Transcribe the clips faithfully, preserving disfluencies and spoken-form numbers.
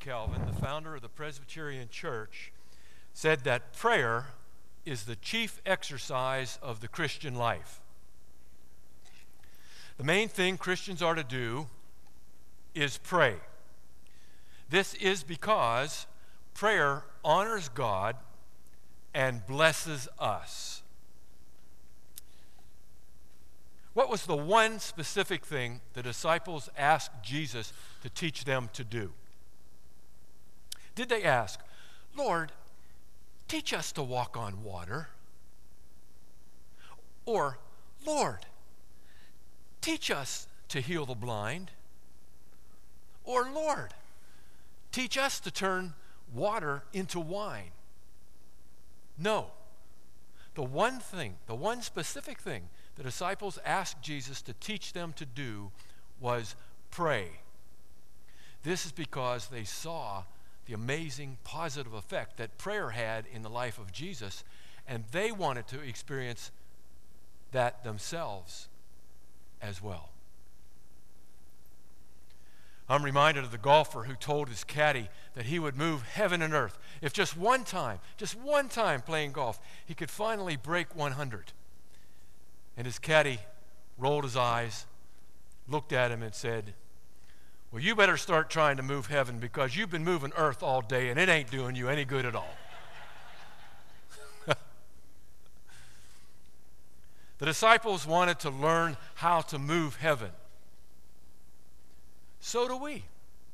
Calvin, the founder of the Presbyterian Church, said that prayer is the chief exercise of the Christian life. The main thing Christians are to do is pray. This is because prayer honors God and blesses us. What was the one specific thing the disciples asked Jesus to teach them to do? Did they ask, "Lord, teach us to walk on water"? Or, "Lord, teach us to heal the blind"? Or, "Lord, teach us to turn water into wine"? No. The one thing, the one specific thing the disciples asked Jesus to teach them to do was pray. This is because they saw the amazing positive effect that prayer had in the life of Jesus, and they wanted to experience that themselves as well. I'm reminded of the golfer who told his caddy that he would move heaven and earth if just one time, just one time playing golf, he could finally break one hundred. And his caddy rolled his eyes, looked at him and said, "Well, you better start trying to move heaven because you've been moving earth all day and it ain't doing you any good at all." The disciples wanted to learn how to move heaven. So do we.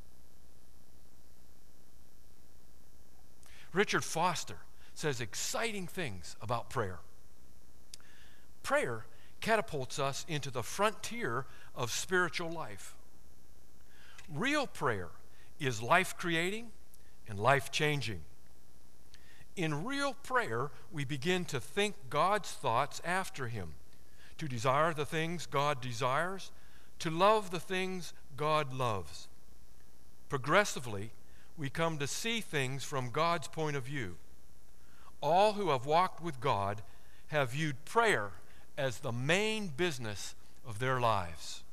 Richard Foster says exciting things about prayer. Prayer catapults us into the frontier of spiritual life. Real prayer is life-creating and life-changing. In real prayer, we begin to think God's thoughts after Him, to desire the things God desires, to love the things God loves. Progressively, we come to see things from God's point of view. All who have walked with God have viewed prayer as the main business of their lives.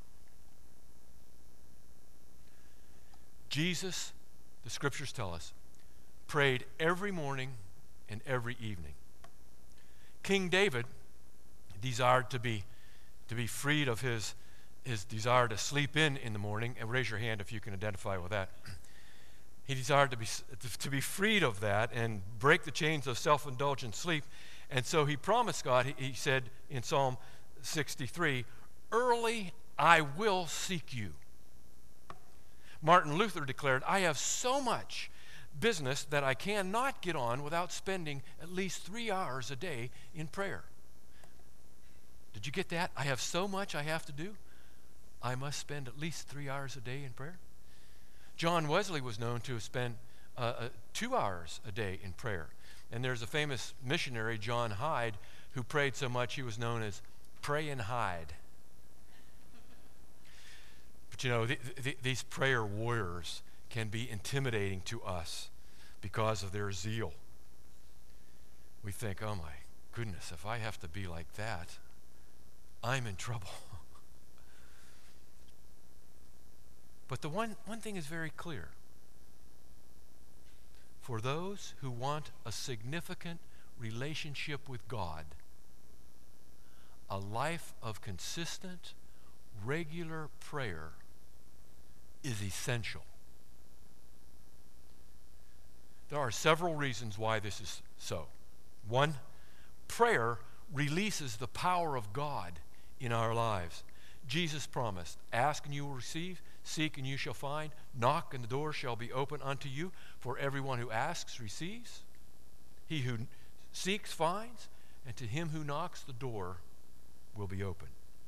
Jesus, the scriptures tell us, prayed every morning and every evening. King David desired to be, to be freed of his, his desire to sleep in in the morning. And raise your hand if you can identify with that. He desired to be, to be freed of that and break the chains of self-indulgent sleep. And so he promised God, he, he said in Psalm sixty-three, "Early I will seek you." Martin Luther declared, "I have so much business that I cannot get on without spending at least three hours a day in prayer." Did you get that? I have so much I have to do. I must spend at least three hours a day in prayer. John Wesley was known to spend uh, uh, two hours a day in prayer. And there's a famous missionary, John Hyde, who prayed so much he was known as Pray and Hyde. But you know, th th these prayer warriors can be intimidating to us because of their zeal. We think, oh my goodness, if I have to be like that, I'm in trouble. But the one, one thing is very clear. For those who want a significant relationship with God, a life of consistent, regular prayer is essential. There are several reasons why this is so. One, prayer releases the power of God in our lives. Jesus promised, "Ask and you will receive, seek and you shall find, knock and the door shall be open unto you. For everyone who asks receives, he who seeks finds, and to him who knocks the door will be open."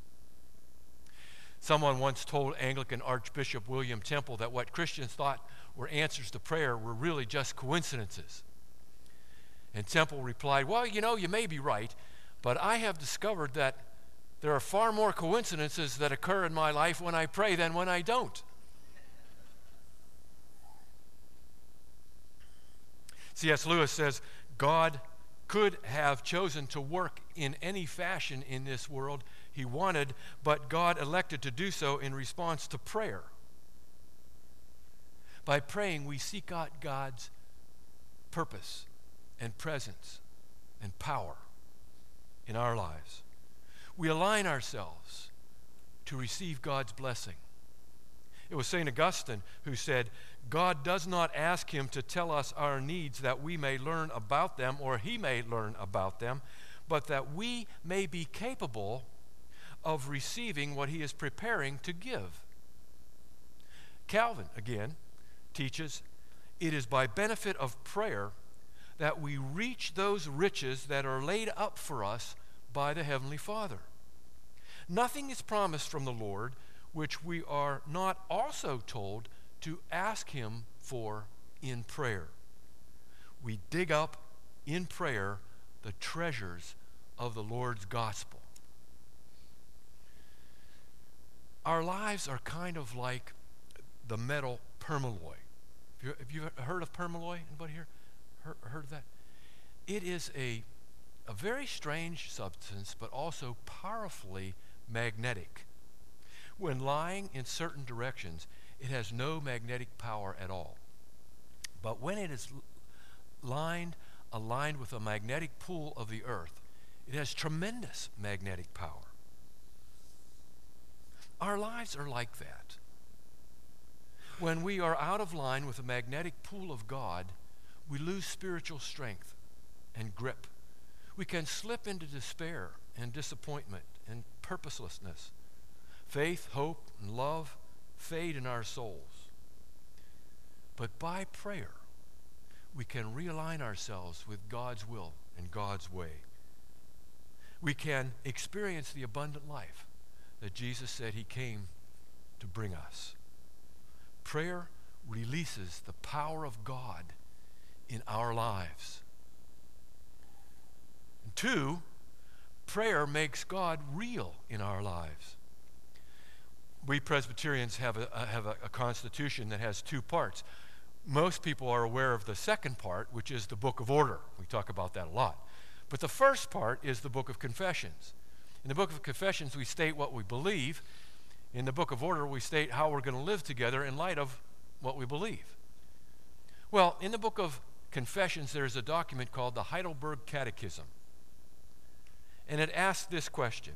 Someone once told Anglican Archbishop William Temple that what Christians thought were answers to prayer were really just coincidences. And Temple replied, "Well, you know, you may be right, but I have discovered that there are far more coincidences that occur in my life when I pray than when I don't." C S Lewis says, God could have chosen to work in any fashion in this world he wanted, but God elected to do so in response to prayer. By praying, we seek out God's purpose and presence and power in our lives. We align ourselves to receive God's blessing. It was Saint Augustine who said, God does not ask him to tell us our needs that we may learn about them or he may learn about them, but that we may be capable of receiving what he is preparing to give. Calvin, again, teaches, it is by benefit of prayer that we reach those riches that are laid up for us by the Heavenly Father. Nothing is promised from the Lord which we are not also told to ask him for in prayer. We dig up in prayer the treasures of the Lord's gospel. Our lives are kind of like the metal permalloy. Have you, have you heard of permalloy? Anybody here heard, heard of that? It is a, a very strange substance, but also powerfully magnetic. When lying in certain directions, it has no magnetic power at all. But when it is lined, aligned with a magnetic pull of the earth, it has tremendous magnetic power. Our lives are like that. When we are out of line with the magnetic pull of God, we lose spiritual strength and grip. We can slip into despair and disappointment and purposelessness. Faith, hope, and love fade in our souls. But by prayer, we can realign ourselves with God's will and God's way. We can experience the abundant life that Jesus said he came to bring us. Prayer releases the power of God in our lives. And two, prayer makes God real in our lives. We Presbyterians have a, a, have a, a constitution that has two parts. Most people are aware of the second part, which is the Book of Order. We talk about that a lot. But the first part is the Book of Confessions. In the Book of Confessions, we state what we believe. In the Book of Order, we state how we're going to live together in light of what we believe. Well, in the Book of Confessions, there's a document called the Heidelberg Catechism. And it asks this question: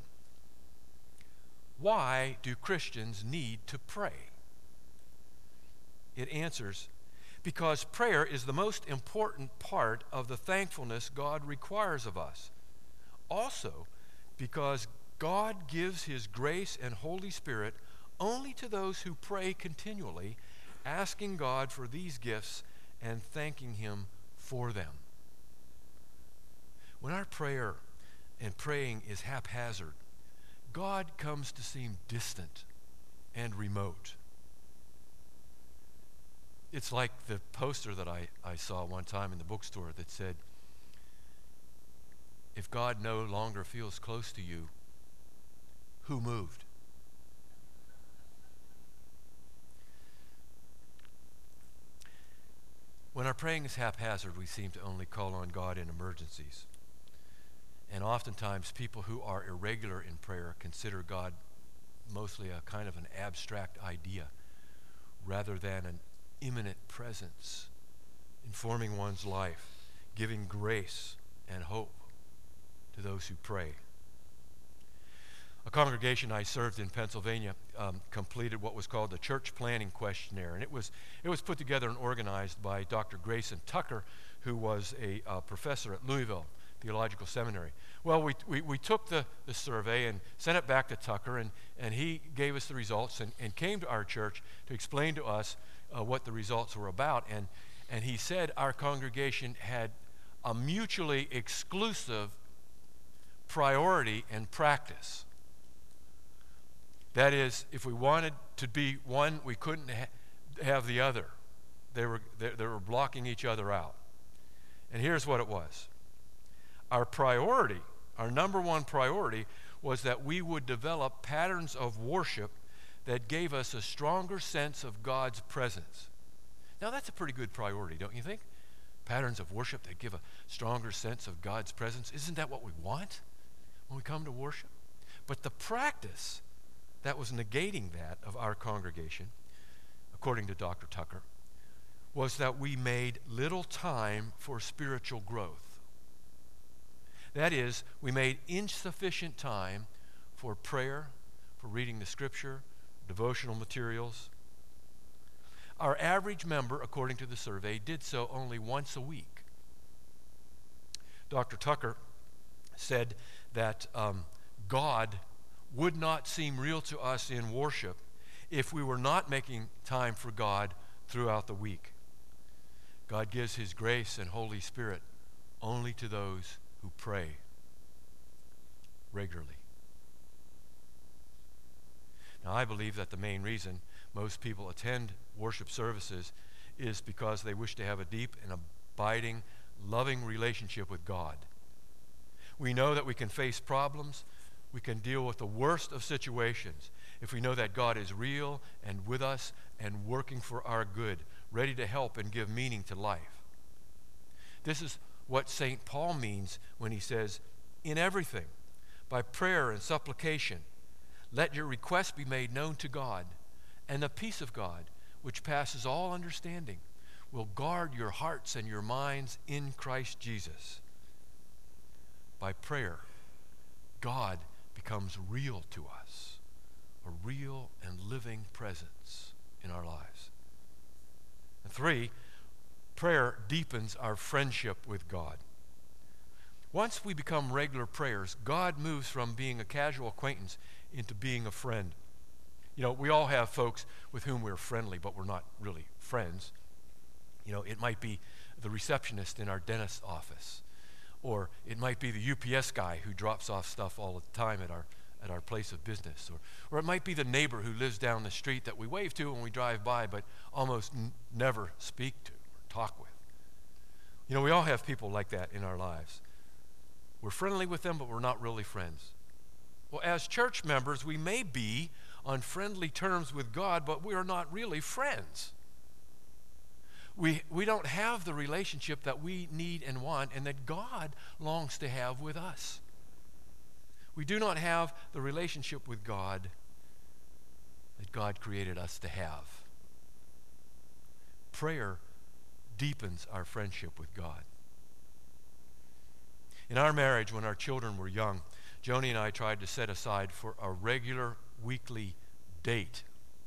why do Christians need to pray? It answers, because prayer is the most important part of the thankfulness God requires of us. Also, because God gives his grace and Holy Spirit only to those who pray continually, asking God for these gifts and thanking him for them. When our prayer and praying is haphazard, God comes to seem distant and remote. It's like the poster that I, I saw one time in the bookstore that said, if God no longer feels close to you, who moved? When our praying is haphazard, we seem to only call on God in emergencies. And oftentimes people who are irregular in prayer consider God mostly a kind of an abstract idea rather than an imminent presence informing one's life, giving grace and hope to those who pray. A congregation I served in Pennsylvania um, completed what was called the Church Planning Questionnaire, and it was it was put together and organized by Doctor Grayson Tucker, who was a uh, professor at Louisville Theological Seminary. Well, we we, we took the, the survey and sent it back to Tucker, and, and he gave us the results and, and came to our church to explain to us uh, what the results were about. And, and he said our congregation had a mutually exclusive priority and practice. That is, if we wanted to be one, we couldn't ha- have the other. They were, they, they were blocking each other out. And here's what it was. Our priority, our number one priority, was that we would develop patterns of worship that gave us a stronger sense of God's presence. Now, that's a pretty good priority, don't you think? Patterns of worship that give a stronger sense of God's presence. Isn't that what we want when we come to worship? But the practice that was negating that of our congregation, according to Doctor Tucker, was that we made little time for spiritual growth. That is, we made insufficient time for prayer, for reading the scripture, devotional materials. Our average member, according to the survey, did so only once a week. Doctor Tucker said that um, God would not seem real to us in worship if we were not making time for God throughout the week. God gives his grace and Holy Spirit only to those who pray regularly. Now, I believe that the main reason most people attend worship services is because they wish to have a deep and abiding, loving relationship with God. We know that we can face problems, we can deal with the worst of situations if we know that God is real and with us and working for our good, ready to help and give meaning to life. This is what Saint Paul means when he says, "In everything, by prayer and supplication, let your requests be made known to God, and the peace of God, which passes all understanding, will guard your hearts and your minds in Christ Jesus." By prayer, God becomes real to us, a real and living presence in our lives. And three, prayer deepens our friendship with God. Once we become regular prayers, God moves from being a casual acquaintance into being a friend. You know, we all have folks with whom we're friendly, but we're not really friends. You know, it might be the receptionist in our dentist's office, or it might be the U P S guy who drops off stuff all the time at our at our place of business, or, or it might be the neighbor who lives down the street that we wave to when we drive by, but almost n- never speak to or talk with. You know, we all have people like that in our lives. We're friendly with them, but we're not really friends. Well, as church members, we may be on friendly terms with God, but we are not really friends. We, we don't have the relationship that we need and want and that God longs to have with us. We do not have the relationship with God that God created us to have. Prayer deepens our friendship with God. In our marriage, when our children were young, Joni and I tried to set aside for a regular weekly date,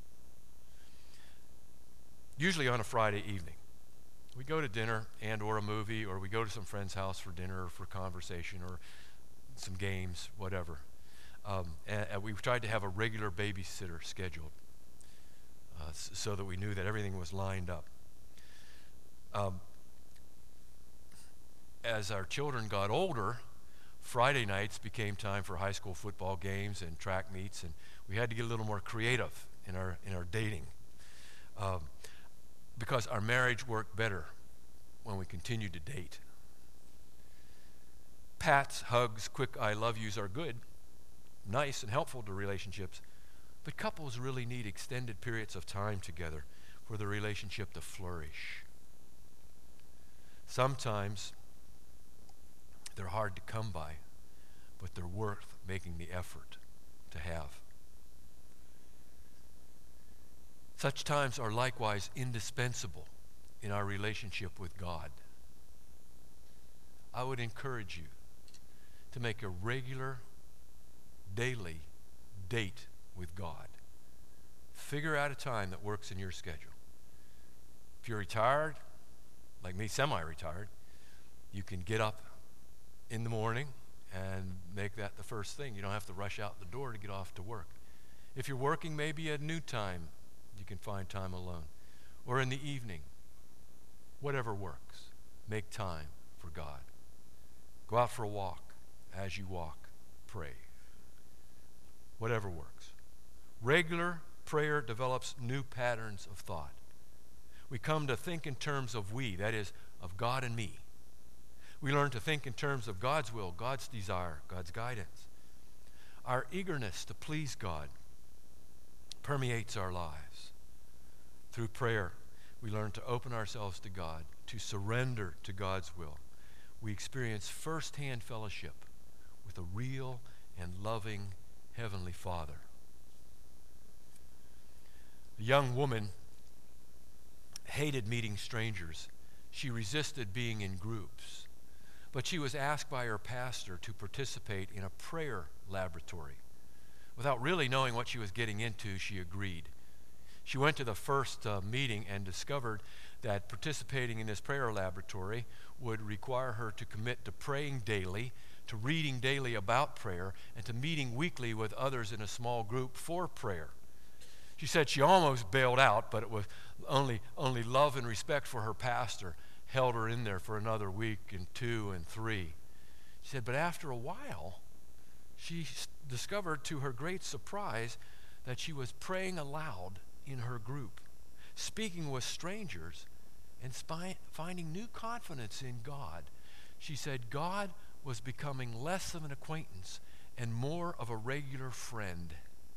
usually on a Friday evening. We go to dinner and or a movie, or we go to some friend's house for dinner or for conversation or some games, whatever. Um, and, and we tried to have a regular babysitter scheduled uh, so that we knew that everything was lined up. Um, as our children got older, Friday nights became time for high school football games and track meets, and we had to get a little more creative in our in our dating. Um, because our marriage worked better when we continued to date. Pats, hugs, quick I love yous are good, nice and helpful to relationships, but couples really need extended periods of time together for the relationship to flourish. Sometimes they're hard to come by, but they're worth making the effort to have. Such times are likewise indispensable in our relationship with God. I would encourage you to make a regular, daily date with God. Figure out a time that works in your schedule. If you're retired, like me, semi-retired, you can get up in the morning and make that the first thing. You don't have to rush out the door to get off to work. If you're working, maybe a new time you can find time alone. Or in the evening, whatever works, make time for God. Go out for a walk. As you walk, pray. Whatever works. Regular prayer develops new patterns of thought. We come to think in terms of we, that is, of God and me. We learn to think in terms of God's will, God's desire, God's guidance. Our eagerness to please God permeates our lives. Through prayer, we learn to open ourselves to God, to surrender to God's will. We experience firsthand fellowship with a real and loving Heavenly Father. A young woman hated meeting strangers. She resisted being in groups. But she was asked by her pastor to participate in a prayer laboratory. Without really knowing what she was getting into, she agreed. She went to the first uh, meeting and discovered that participating in this prayer laboratory would require her to commit to praying daily, to reading daily about prayer, and to meeting weekly with others in a small group for prayer. She said she almost bailed out, but it was only, only love and respect for her pastor held her in there for another week and two and three. She said, but after a while, she discovered to her great surprise that she was praying aloud in her group, speaking with strangers, and spy, finding new confidence in God. She said God was becoming less of an acquaintance and more of a regular friend.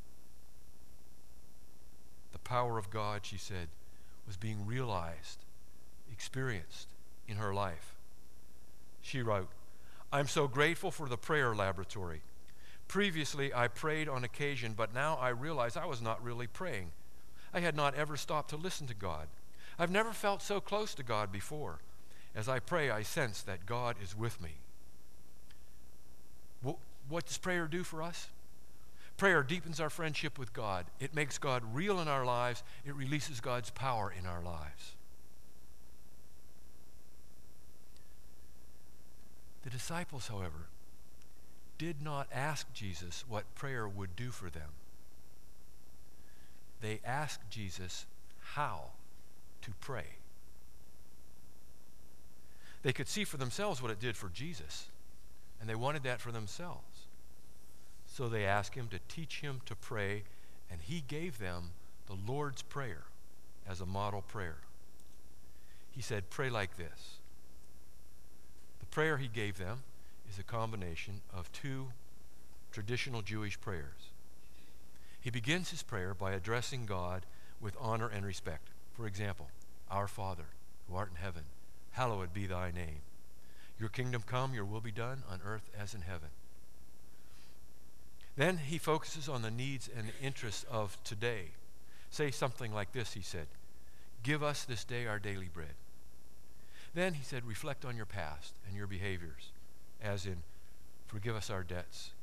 The power of God, she said, was being realized, experienced in her life. She wrote, I'm so grateful for the prayer laboratory. Previously, I prayed on occasion, but now I realize I was not really praying. I had not ever stopped to listen to God. I've never felt so close to God before. As I pray, I sense that God is with me. What does prayer do for us? Prayer deepens our friendship with God. It makes God real in our lives. It releases God's power in our lives. The disciples, however, did not ask Jesus what prayer would do for them. They asked Jesus how to pray. They could see for themselves what it did for Jesus, and they wanted that for themselves. So they asked him to teach him to pray, and he gave them the Lord's Prayer as a model prayer. He said, pray like this. The prayer he gave them is a combination of two traditional Jewish prayers. He begins his prayer by addressing God with honor and respect. For example, Our Father, who art in heaven, hallowed be thy name. Your kingdom come, your will be done on earth as in heaven. Then he focuses on the needs and the interests of today. Say something like this, he said, give us this day our daily bread. Then he said, reflect on your past and your behaviors, as in, forgive us our debts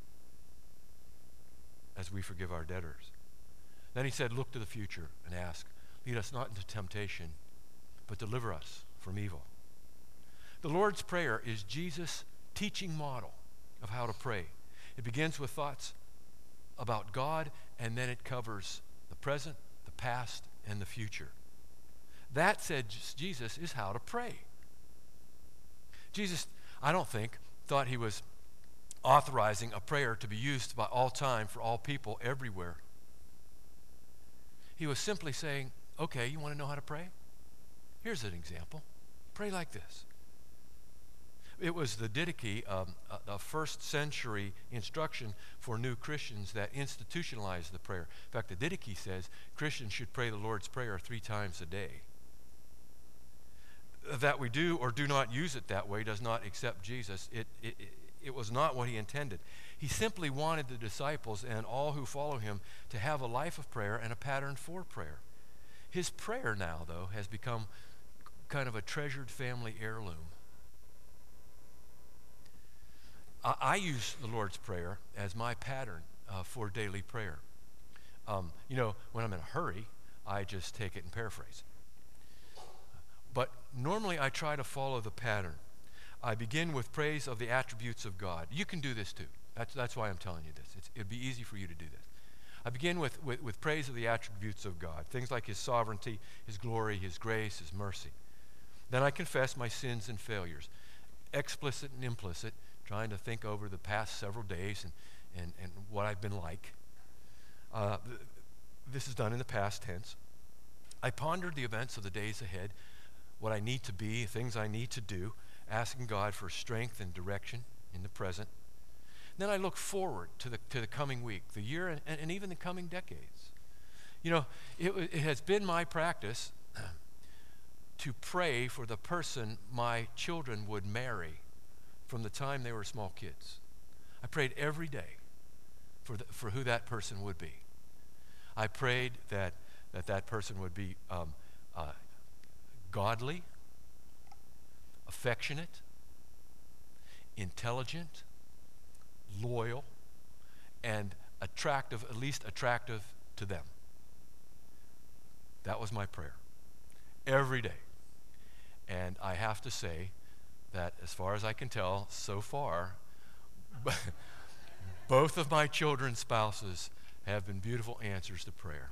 as we forgive our debtors. Then he said, look to the future and ask, lead us not into temptation, but deliver us from evil. The Lord's Prayer is Jesus' teaching model of how to pray. It begins with thoughts about God, and then it covers the present, the past, and the future. That, said Jesus, is how to pray. Jesus, I don't think, thought he was authorizing a prayer to be used by all time for all people everywhere. He was simply saying, okay, you want to know how to pray? Here's an example. Pray like this. It was the Didache, um, a, a first century instruction for new Christians that institutionalized the prayer. In fact, the Didache says Christians should pray the Lord's Prayer three times a day. That we do or do not use it that way does not accept Jesus. It, it, it, it was not what he intended. He simply wanted the disciples and all who follow him to have a life of prayer and a pattern for prayer. His prayer now, though, has become kind of a treasured family heirloom. I, I use the Lord's Prayer as my pattern uh, for daily prayer. Um, you know, when I'm in a hurry, I just take it and paraphrase. But normally I try to follow the pattern. I begin with praise of the attributes of God. You can do this too. That's, that's why I'm telling you this. It's, it'd be easy for you to do this. I begin with, with, with praise of the attributes of God, things like his sovereignty, his glory, his grace, his mercy. Then I confess my sins and failures, explicit and implicit, trying to think over the past several days and, and, and what I've been like. Uh, th- this is done in the past tense. I pondered the events of the days ahead, what I need to be, things I need to do, asking God for strength and direction in the present. Then I look forward to the to the coming week, the year, and, and even the coming decades. You know, it, it has been my practice to pray for the person my children would marry from the time they were small kids. I prayed every day for the, for who that person would be. I prayed that that, that person would be um, uh, godly, affectionate, intelligent, loyal, and attractive, at least attractive to them. That was my prayer every day. And I have to say that as far as I can tell, so far, both of my children's spouses have been beautiful answers to prayer.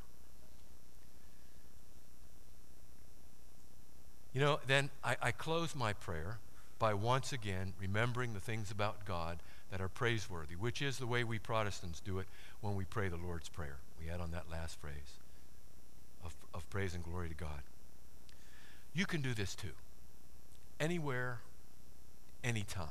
You know, then I, I close my prayer by once again remembering the things about God that are praiseworthy, which is the way we Protestants do it when we pray the Lord's Prayer. We add on that last phrase of, of praise and glory to God. You can do this too, anywhere, anytime.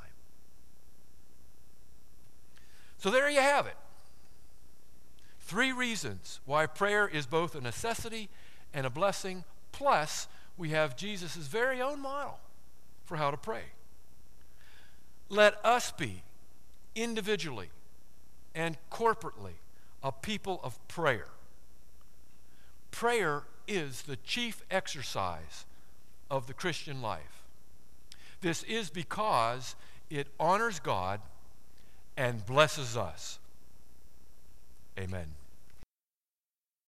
So there you have it. Three reasons why prayer is both a necessity and a blessing, plus we have Jesus' very own model for how to pray. Let us be, individually and corporately, a people of prayer. Prayer is the chief exercise of the Christian life. This is because it honors God and blesses us. Amen.